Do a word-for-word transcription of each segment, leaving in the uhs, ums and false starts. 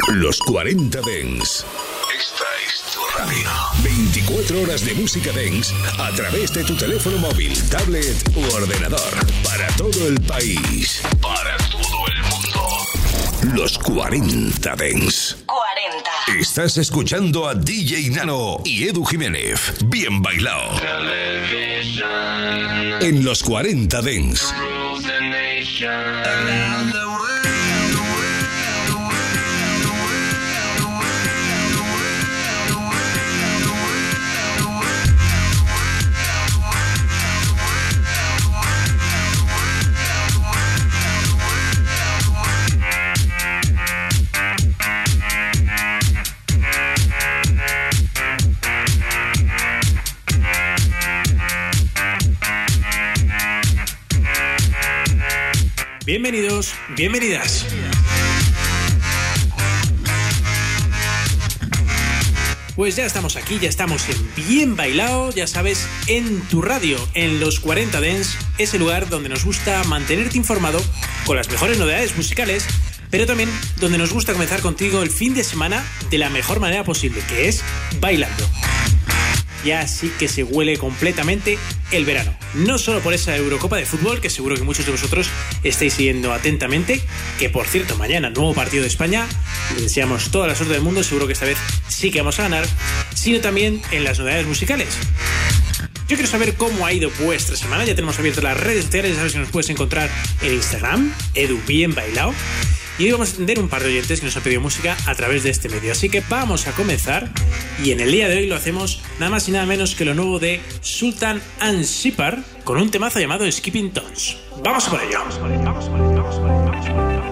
Los cuarenta Dance. Esta es tu radio. veinticuatro horas de música dance a través de tu teléfono móvil, tablet u ordenador. Para todo el país. Para todo el mundo. Los cuarenta Dance. cuarenta. Estás escuchando a D J Nano y Edu Jiménez. Bien bailado. En Los cuarenta Dance. Bienvenidos, bienvenidas. Pues ya estamos aquí, ya estamos en Bien Bailao, ya sabes, en tu radio, en Los cuarenta Dance, ese lugar donde nos gusta mantenerte informado con las mejores novedades musicales, pero también donde nos gusta comenzar contigo el fin de semana de la mejor manera posible, que es bailando. Ya sí que se huele completamente el verano. No solo por esa Eurocopa de fútbol, que seguro que muchos de vosotros estáis siguiendo atentamente, que por cierto, mañana nuevo partido de España, le deseamos toda la suerte del mundo, seguro que esta vez sí que vamos a ganar, sino también en las novedades musicales. Yo quiero saber cómo ha ido vuestra semana. Ya tenemos abiertas las redes sociales, ya sabes que nos puedes encontrar en Instagram, Edu Bien Bailao. Y hoy vamos a atender un par de oyentes que nos han pedido música a través de este medio. Así que vamos a comenzar. Y en el día de hoy lo hacemos nada más y nada menos que lo nuevo de Sultan and Shepard con un temazo llamado Skipping Tones. ¡Vamos por ello! ¡Vamos por ello! ¡Vamos por ello! ¡Vamos por ello! ¡Vamos por ello!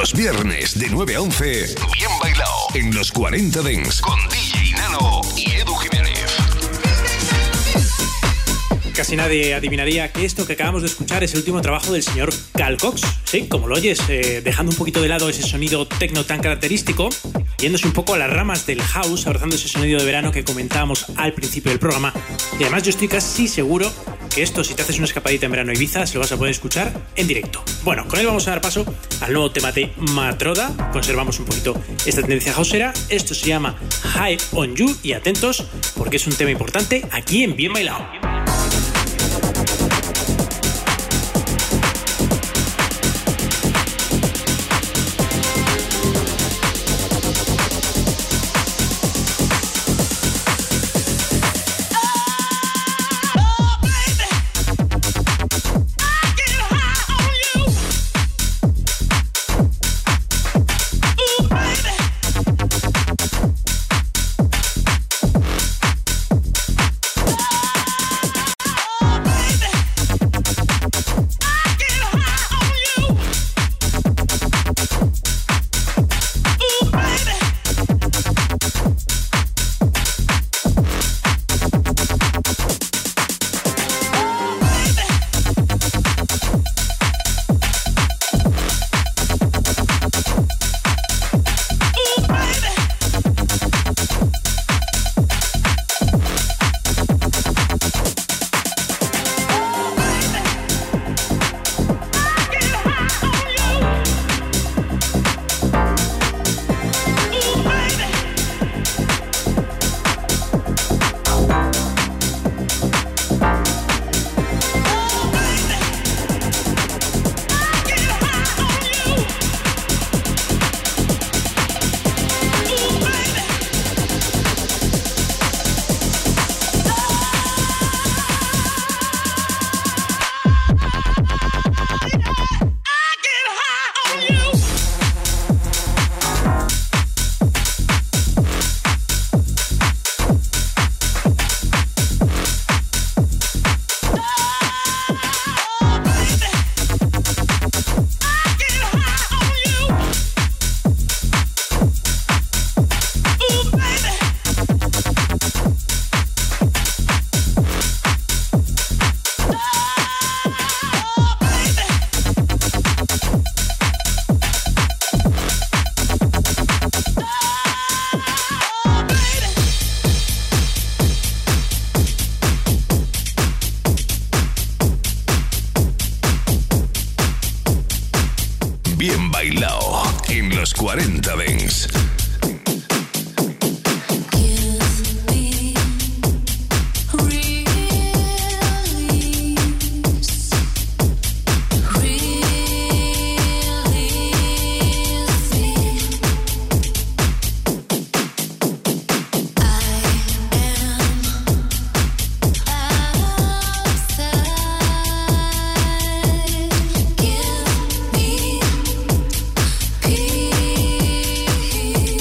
Los viernes de nueve a once, Bien Bailao, en los cuarenta Dance, con D J Nano y Edu Jiménez. Casi nadie adivinaría que esto que acabamos de escuchar es el último trabajo del señor Carl Cox. Sí, como lo oyes, eh, dejando un poquito de lado ese sonido techno tan característico, yéndose un poco a las ramas del house, abrazando ese sonido de verano que comentábamos al principio del programa. Y además yo estoy casi seguro que esto, si te haces una escapadita en verano a Ibiza, se lo vas a poder escuchar en directo. Bueno, con él vamos a dar paso al nuevo tema de Matroda. Conservamos un poquito esta tendencia houseera. Esto se llama High on You y atentos porque es un tema importante aquí en Bien Bailao. cuarenta Dance. Peace.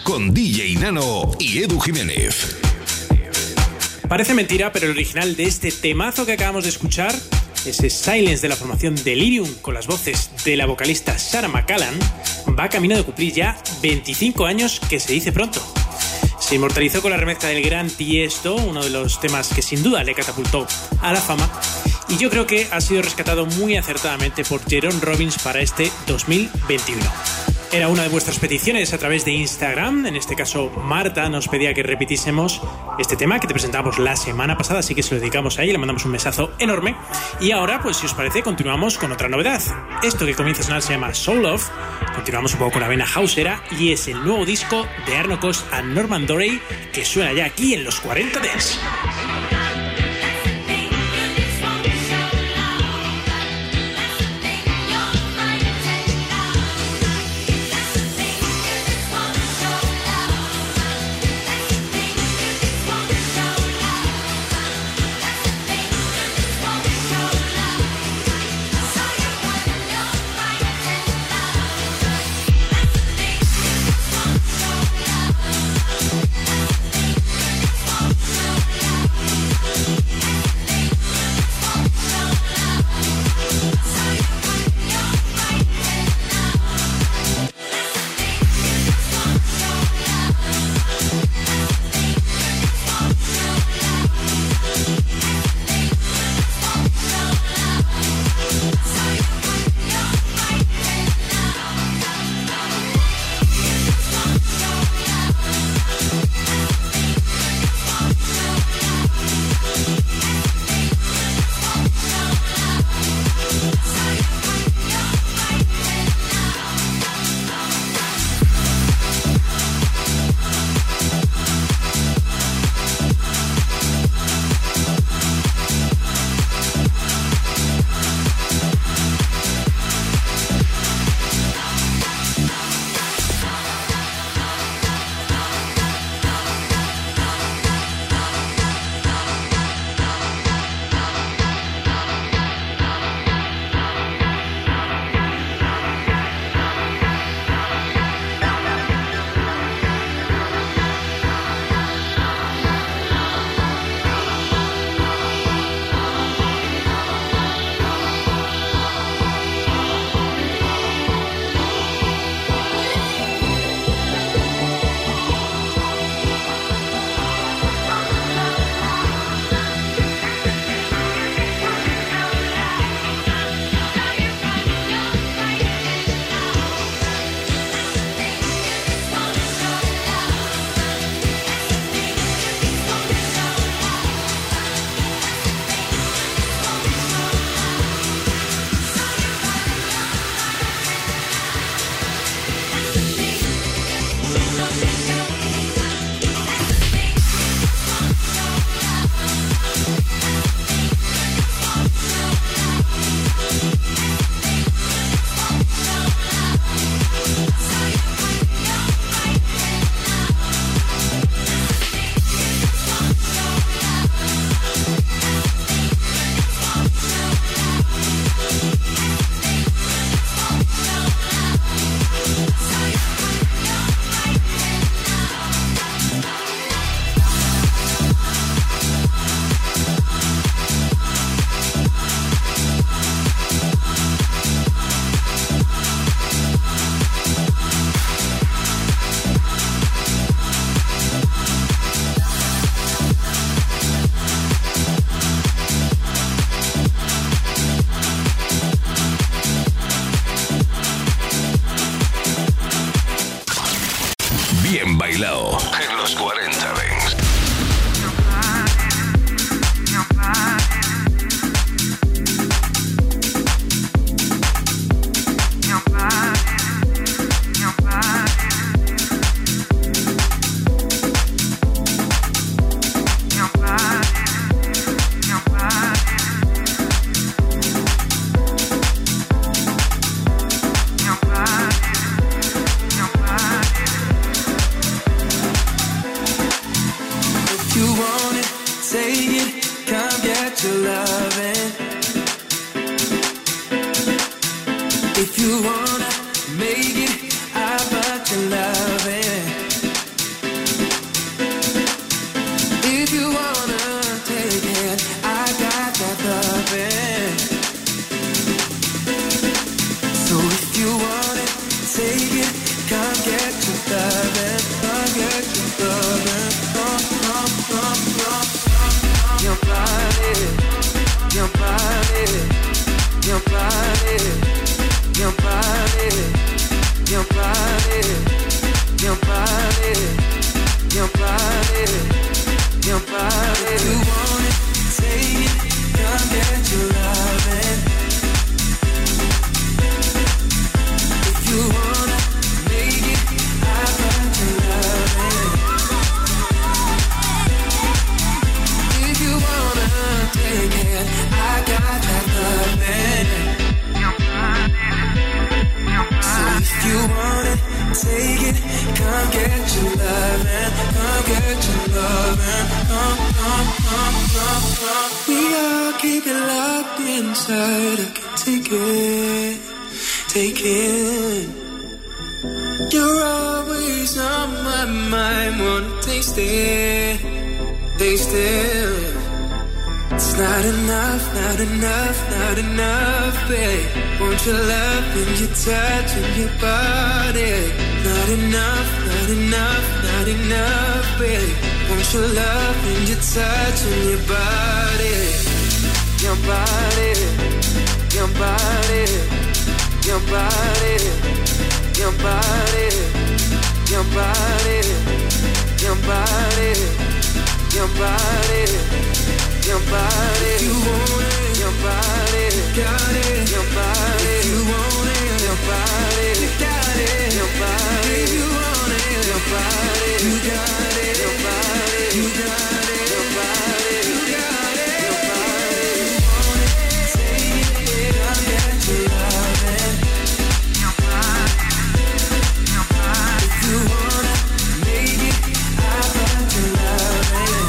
con D J Nano y Edu Jiménez. Parece mentira, pero el original de este temazo que acabamos de escuchar, ese Silence de la formación Delirium con las voces de la vocalista Sarah McCallan, va camino de cumplir ya veinticinco años, que se dice pronto. Se inmortalizó con la remezcla del gran Tiesto, uno de los temas que sin duda le catapultó a la fama, y yo creo que ha sido rescatado muy acertadamente por Jerome Robbins para este dos mil veintiuno. Era una de vuestras peticiones a través de Instagram. En este caso, Marta nos pedía que repitiésemos este tema que te presentamos la semana pasada, así que se lo dedicamos a ella, le mandamos un besazo enorme. Y ahora, pues si os parece, continuamos con otra novedad. Esto que comienza a sonar se llama Soul Love. Continuamos un poco con la vena houseera y es el nuevo disco de Arno Cost a Norman Doray que suena ya aquí en los cuarenta Dance. Bien bailado en los cuarenta Dance. come get your lovin', come get your lovin'. Uh, uh, uh, uh, uh. We all keep it locked inside. I can take it, take it. You're always on my mind, wanna taste it, taste it. It's not enough, not enough, not enough, babe. Want your love and your touch and your body. Not enough, not enough, not enough, babe. Want your love and your touch and your body. Your body, your body, your body, your body, your body, your body, your body. Your body, if you want it, your body, got it, your body, if you want it, your body, you got it, your body, if you want it, your body, you got it, your body, you got it, your body, you got it, your body, you want it, take it, come get your lovin', your body, your body, if you want it, maybe I got your lovin'.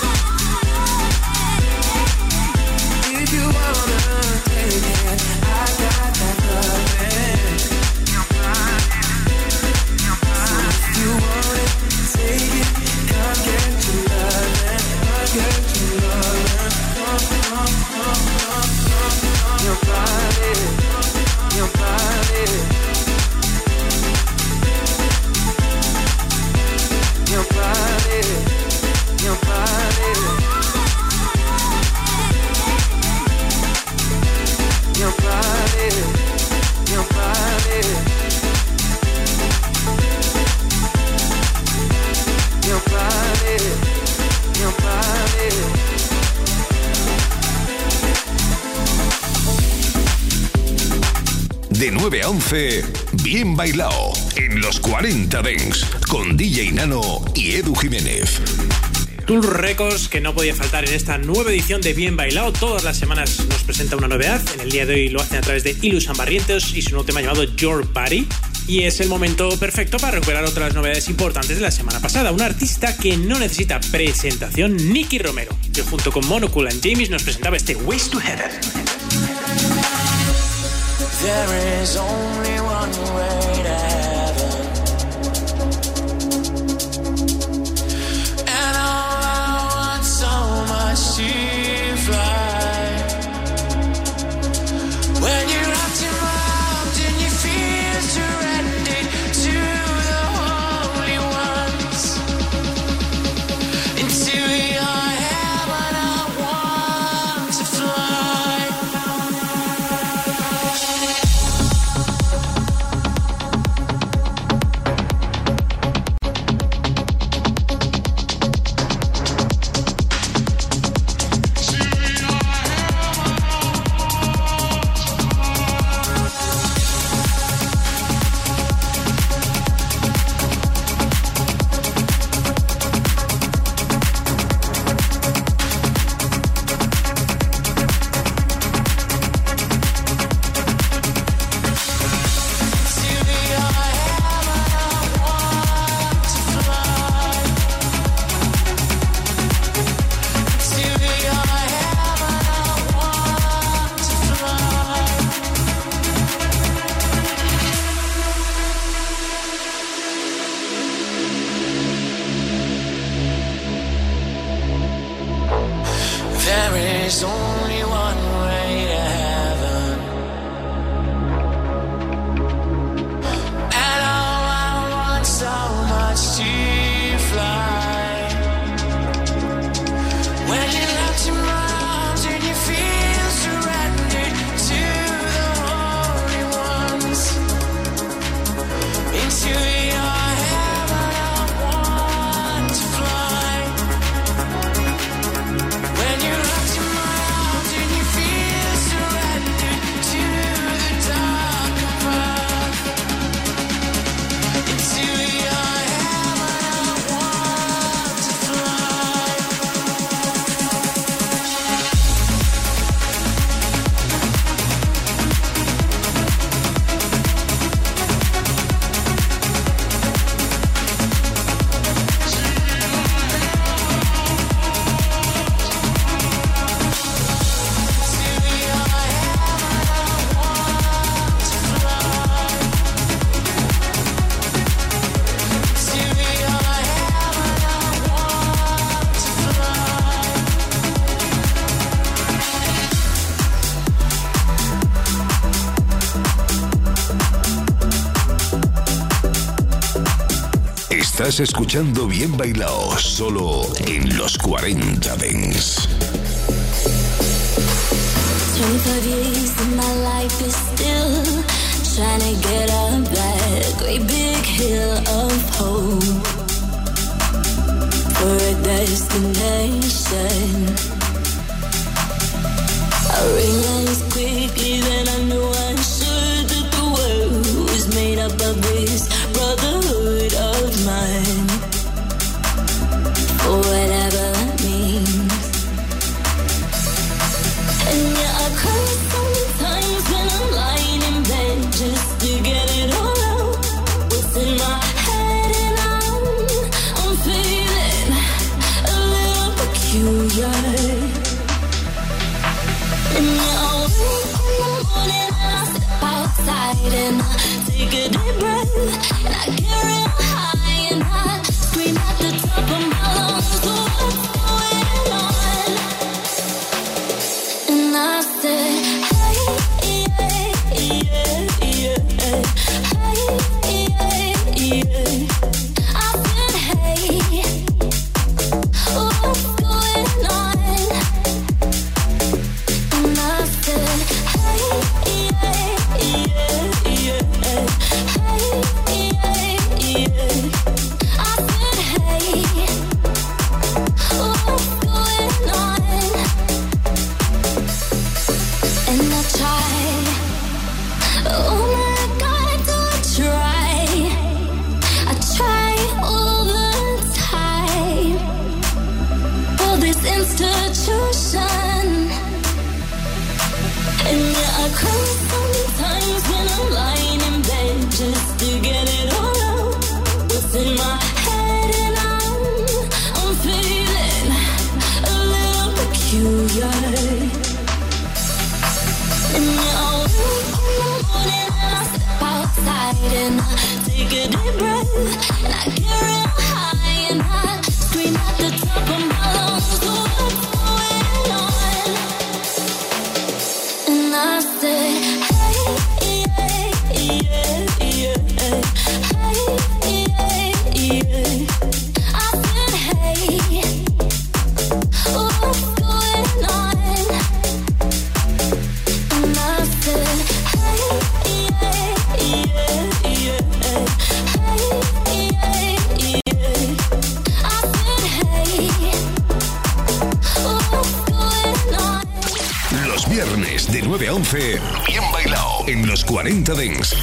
If you wanna take it, I got that lovin'. Your body, your body. So if you want it, take it, come get your lovin', come get your lovin'. Your body, your body, your body, your body. Your body, your body, your body, your body. De nueve a once, Bien Bailao, en los cuarenta Dance, con D J Nano y Edu Jiménez. Tool Records, que no podía faltar en esta nueva edición de Bien Bailao. Todas las semanas nos presenta una novedad. En el día de hoy lo hacen a través de Ilusan Barrientos y su nuevo tema llamado Your Body. Y es el momento perfecto para recuperar otras novedades importantes de la semana pasada. Un artista que no necesita presentación, Nicky Romero, que junto con Monocool and James nos presentaba este Ways to Heaven. There is only one way to heaven, and all I want so much to fly. When you're wrapped in my arms and you feel surrendered to the holy ones, into your heaven I want to fly. There's only one way to heaven, and all I want so much to fly. When you're wrapped in my arms and you feel surrendered to the holy ones, into your heaven I want to fly. When you're wrapped in my arms and you feel surrendered to the dark above, into your heaven I Estás escuchando Bien Bailao, solo en los cuarenta Dance. twenty-five years of my life is still trying to get up that great big hill of hope for a destination. I realized quickly that I knew I should, that the world was made up of this brotherhood of mine, for whatever that means. And yeah, I cry sometimes when I'm lying in bed just to get it all out, what's in my head, and I'm, I'm feeling a little peculiar. And yeah, I wake up in the morning and I step outside and I take a deep breath and I get real high and I scream at the top of my lungs, what's going on? And I said, hey, yeah, yeah, yeah, hey, yeah, yeah. I said, hey, what's going on? And I said, hey, yeah, yeah, yeah, hey, yeah, yeah. I said, hey, what's going on? And I try, oh my God, do I try? I try all the time for this institution. And yeah, I cry sometimes when I'm lying in bed just to get it all out, what's in my head, and I'm, I'm feeling a little peculiar. And yeah, I wake up in the morning and I step outside and I take a deep breath and I get real high and I scream at the top of my lungs, what's going on? And I say, hey, yeah, yeah, yeah, hey, yeah, yeah. I said, hey, what's going on? And I said, hey, yeah, yeah, yeah, hey, yeah, yeah. I said, hey, what's going on? Los viernes de nueve a once, Bien Bailao en los cuarenta Dance.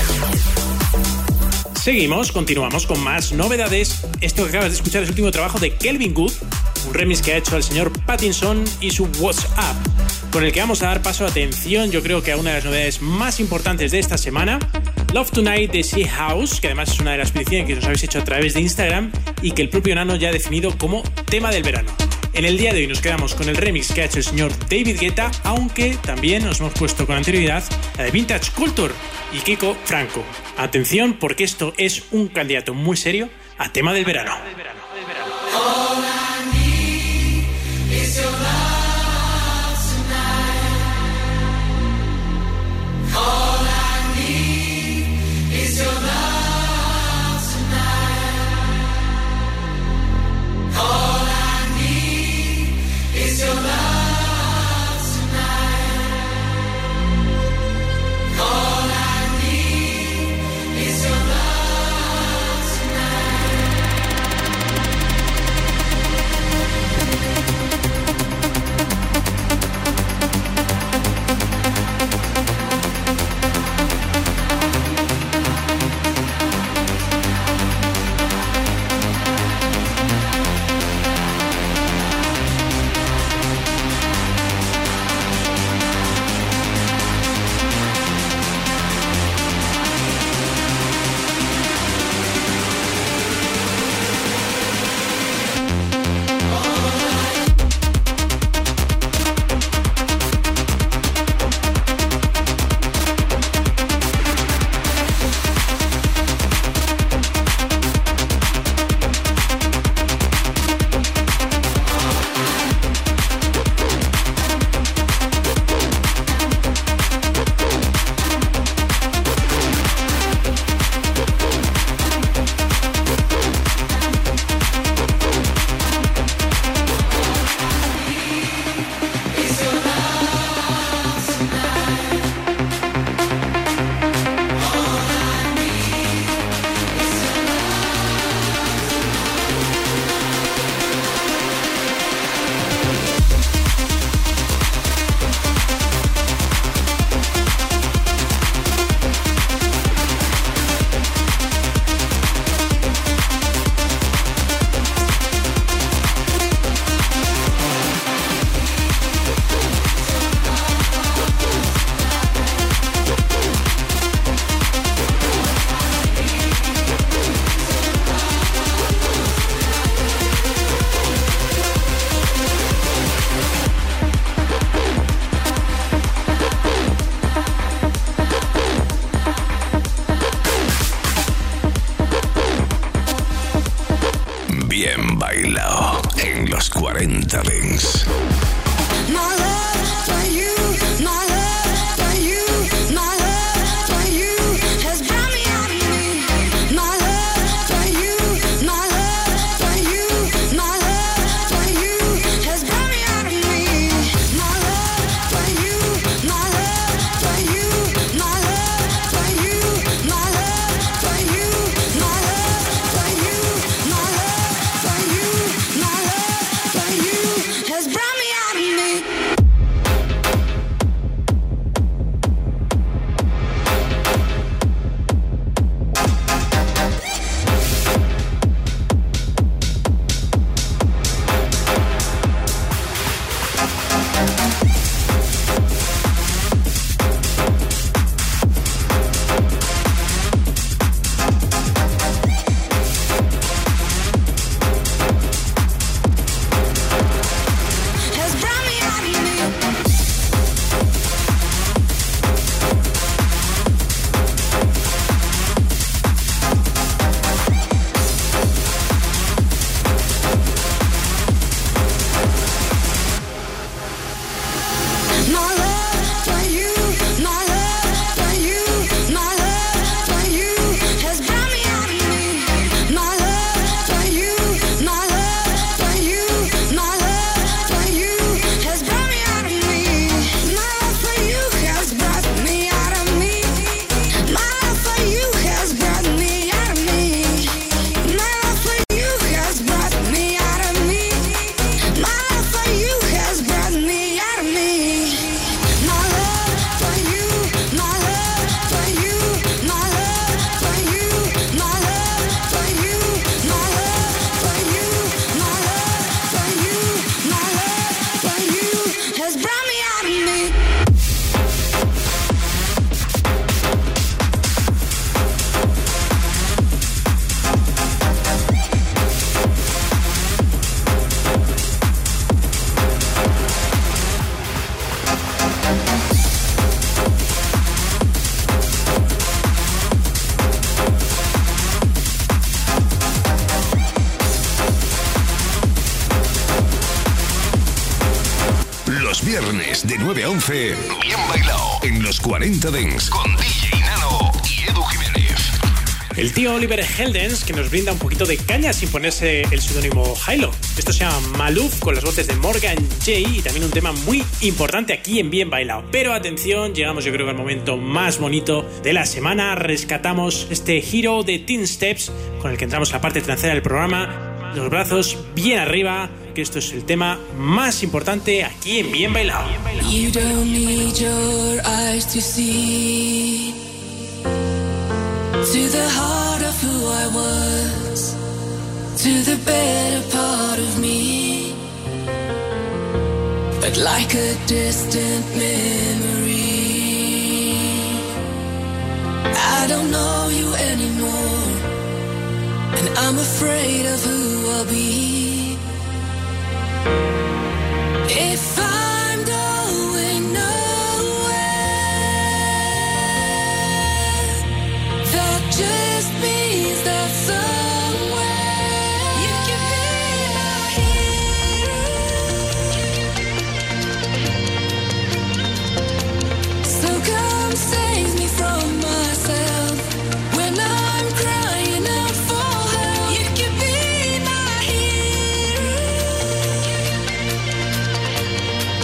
Seguimos, continuamos con más novedades. Esto que acabas de escuchar es el último trabajo de Kelvin Good, un remix que ha hecho el señor Pattinson y su What's Up, con el que vamos a dar paso, atención, yo creo que a una de las novedades más importantes de esta semana, Love Tonight de Sea House, que además es una de las peticiones que nos habéis hecho a través de Instagram y que el propio Nano ya ha definido como tema del verano. En el día de hoy nos quedamos con el remix que ha hecho el señor David Guetta, aunque también nos hemos puesto con anterioridad la de Vintage Culture y Kiko Franco. Atención, porque esto es un candidato muy serio a tema del verano. All I need is your love tonight. All I need is your love tonight. All I need is your love tonight. All I need is your love tonight. Bien bailado en los cuarenta Dance. My love for you, my love for you, my love for you has brought me out of me. My love for you, my love for you, my love for you has brought me out of me. My love for you, my love for you, my love for you, my love for you, my love for you, my love for you, my love for you has brought me out of me. Has brought me out of me. My love for you, my love for you, my love for you has brought me out of me. My love for you, my love for you, my love for you has brought me out of me. My love for you has brought me out of me. My love for you has brought me out of me. My love for you has brought me out of me. My love for you has brought me out of me. My love for you, my love for you, my love for you, my love for you, my love for you, my love for you, my love for you has brought me out of me. Los viernes de nueve a once, Bien bailado en los cuarenta Dance con D J Nano y Edu Jiménez. El tío Oliver Heldens, que nos brinda un poquito de caña sin ponerse el seudónimo Hilo. Esto se llama Maluf, con las voces de Morgan Jay, y también un tema muy importante aquí en Bien Bailado. Pero atención, llegamos yo creo que al momento más bonito de la semana. Rescatamos este Hero de Teen Steps, con el que entramos a la parte trasera del programa. Los brazos bien arriba, que esto es el tema más importante aquí en Bien Bailado. You don't need your eyes to see to the heart of who I was, to the better part of me. But like a distant memory, I don't know you anymore, and I'm afraid of who I'll be. If I'm going nowhere, that just means that somewhere you can be my hero. So come save me from myself when I'm crying out for help. You can be my hero.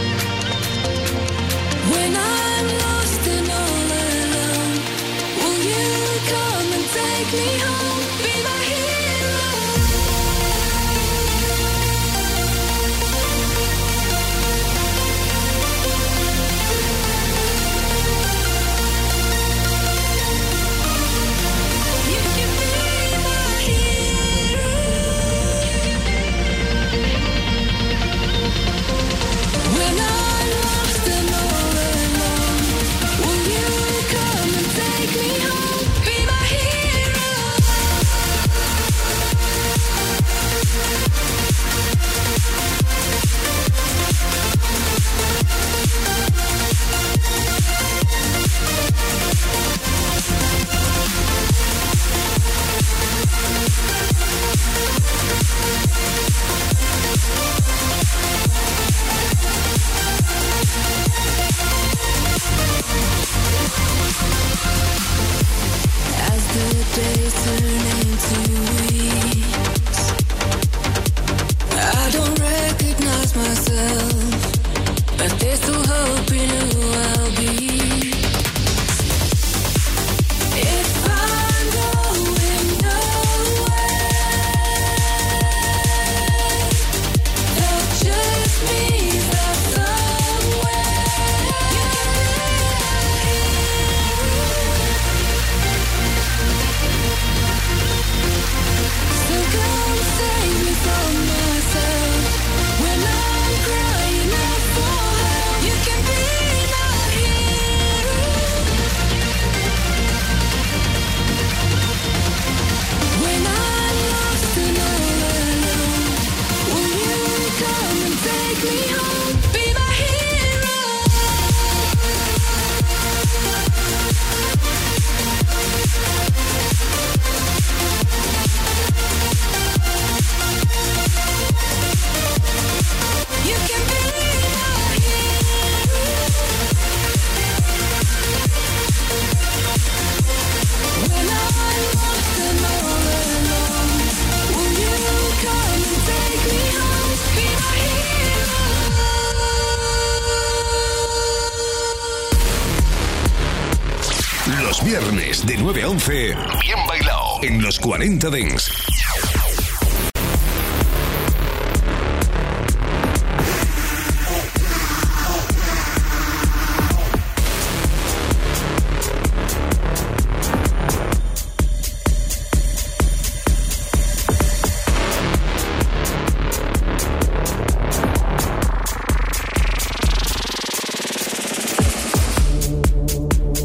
viernes de nueve a once, bien bailado en los cuarenta Dance.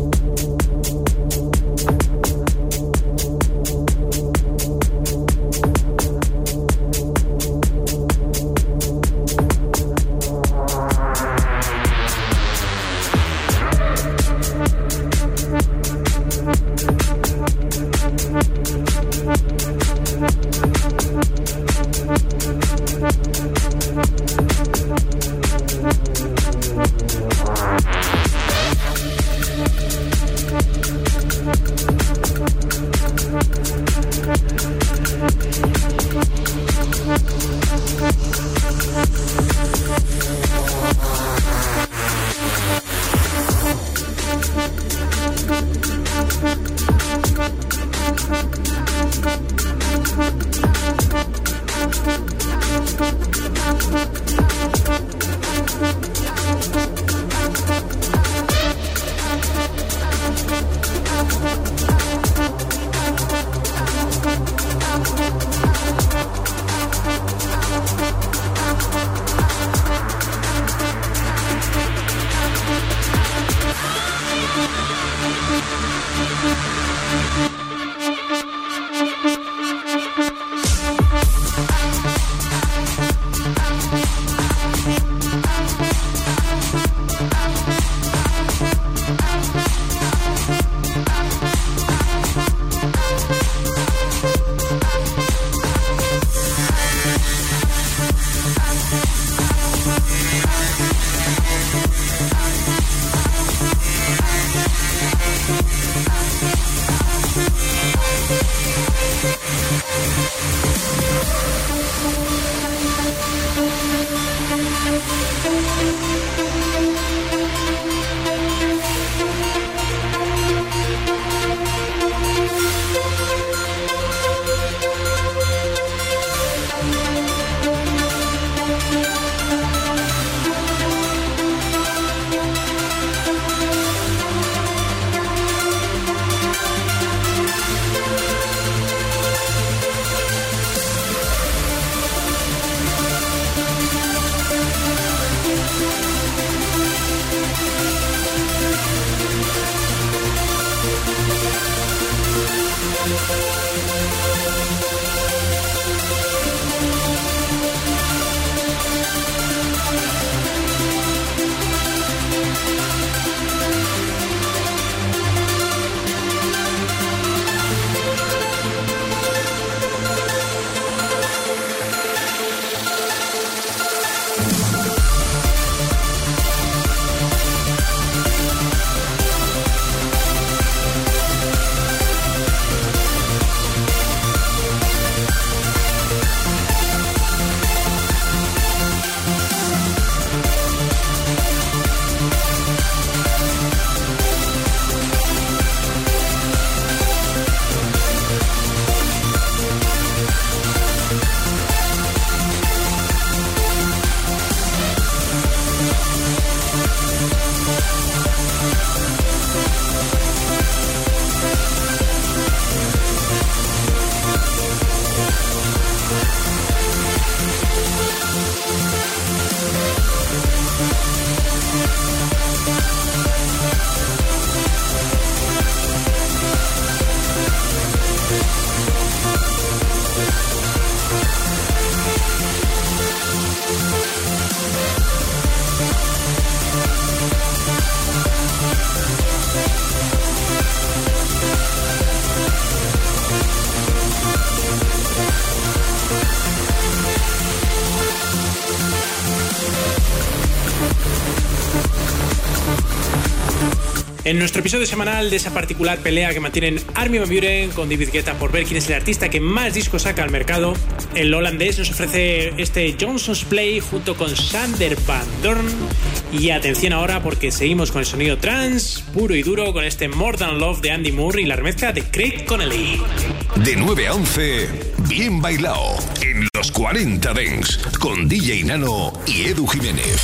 We'll be right back. En nuestro episodio semanal de esa particular pelea que mantienen Armin van Buuren con David Guetta por ver quién es el artista que más discos saca al mercado, el holandés nos ofrece este Johnson's Play junto con Sander Van Doorn. Y atención ahora porque seguimos con el sonido trance puro y duro con este More Than Love de Andy Moore y la remezcla de Craig Connelly. De nueve a once, bien bailao en los cuarenta Dance con D J Nano y Edu Jiménez.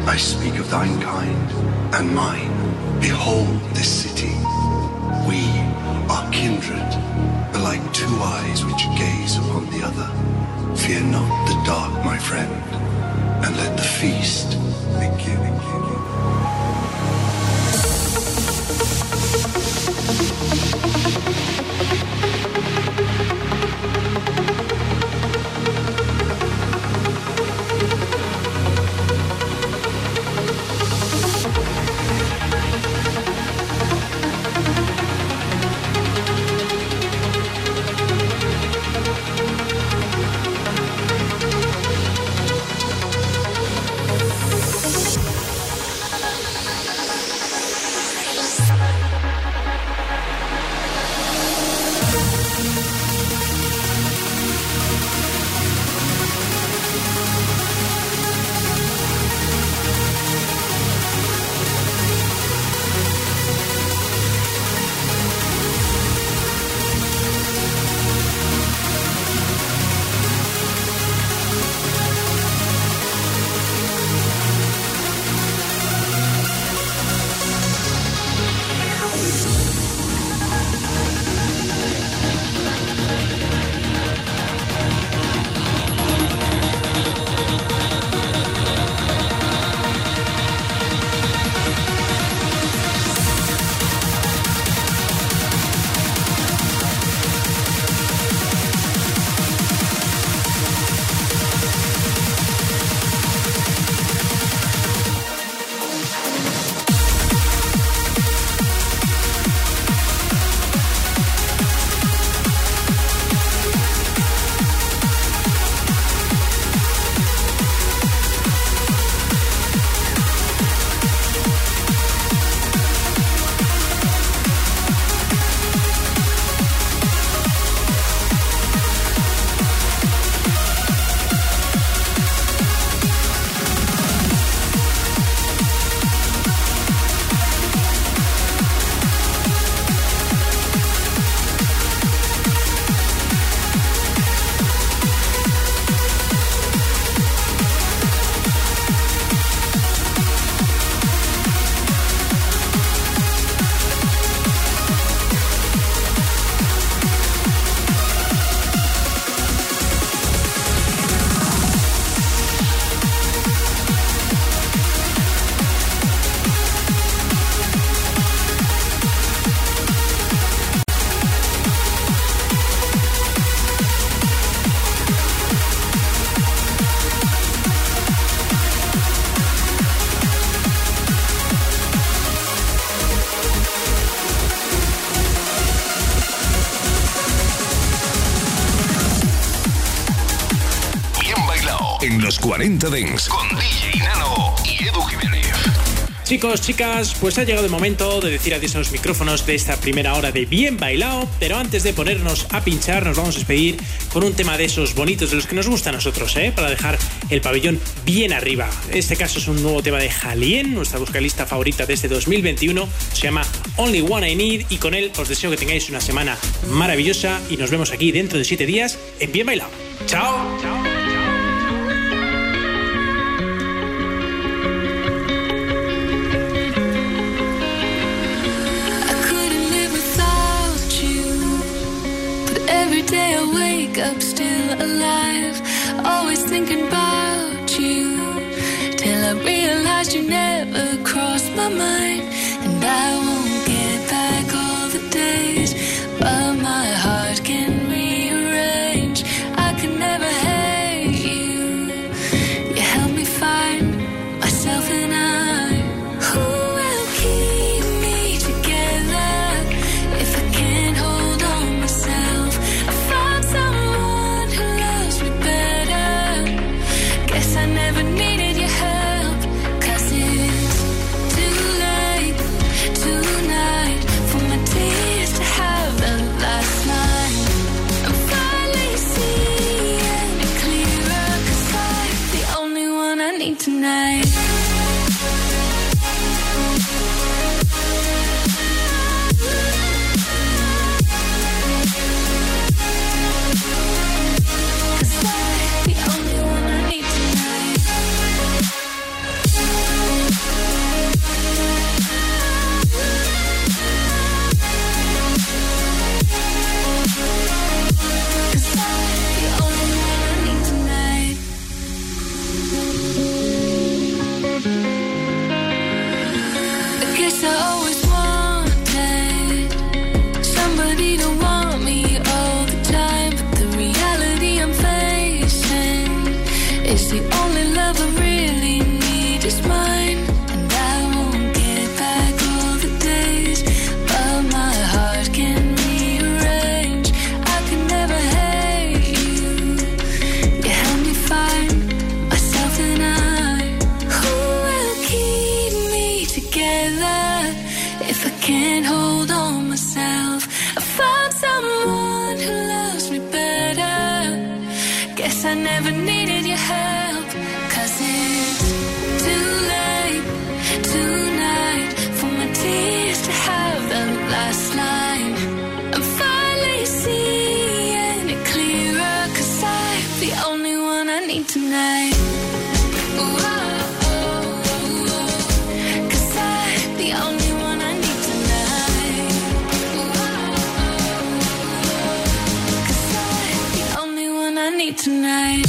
I speak of thine kind and mine. Behold this city. We are kindred, like two eyes which gaze upon the other. Fear not the dark, my friend, and let the feast begin. En los cuarenta Dance con D J Nano y Edu Jiménez. Chicos, chicas, pues ha llegado el momento de decir adiós a los micrófonos de esta primera hora de Bien Bailao, pero antes de ponernos a pinchar nos vamos a despedir con un tema de esos bonitos de los que nos gusta a nosotros, ¿eh? Para dejar el pabellón bien arriba. En este caso es un nuevo tema de Jalien, nuestra vocalista favorita de este dos mil veintiuno, se llama Only One I Need, y con él os deseo que tengáis una semana maravillosa y nos vemos aquí dentro de siete días en Bien Bailao. ¡Chao! ¡Chao! Every day I wake up still alive, always thinking about you, till I realize you never crossed my mind. And I won't get back all the days, but my heart can rearrange. I can never hate you, you help me find myself, and I, who will keep me together if I can't hold on myself? I never needed your help, 'cause it's too late tonight for my tears to have the last line. I'm finally seeing it clearer, 'cause I'm the only one I need tonight. Cause I'm the only one I need tonight. I never needed your help. 'Cause it's too late tonight for my tears to have the last line. I'm finally seeing it clearer, 'cause I'm the only one I need tonight. Ooh, oh, oh, oh. 'Cause I'm the only one I need tonight. Ooh, oh, oh, oh. 'Cause I'm the only one I need tonight.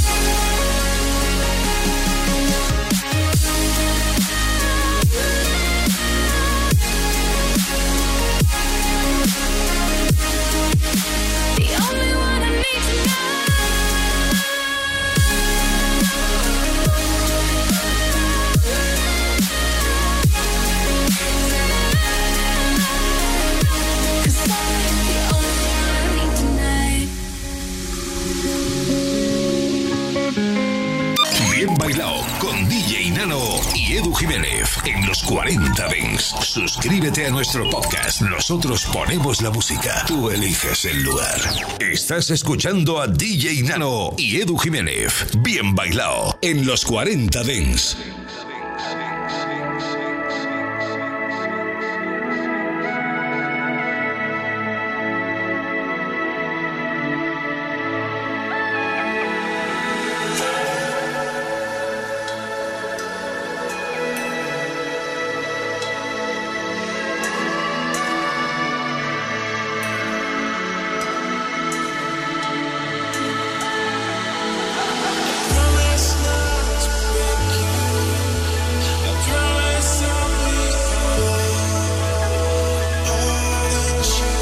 Bien bailado con D J Nano y Edu Jiménez en los cuarenta Dance. Suscríbete a nuestro podcast. Nosotros ponemos la música. Tú eliges el lugar. Estás escuchando a D J Nano y Edu Jiménez. Bien bailado en los cuarenta Dance.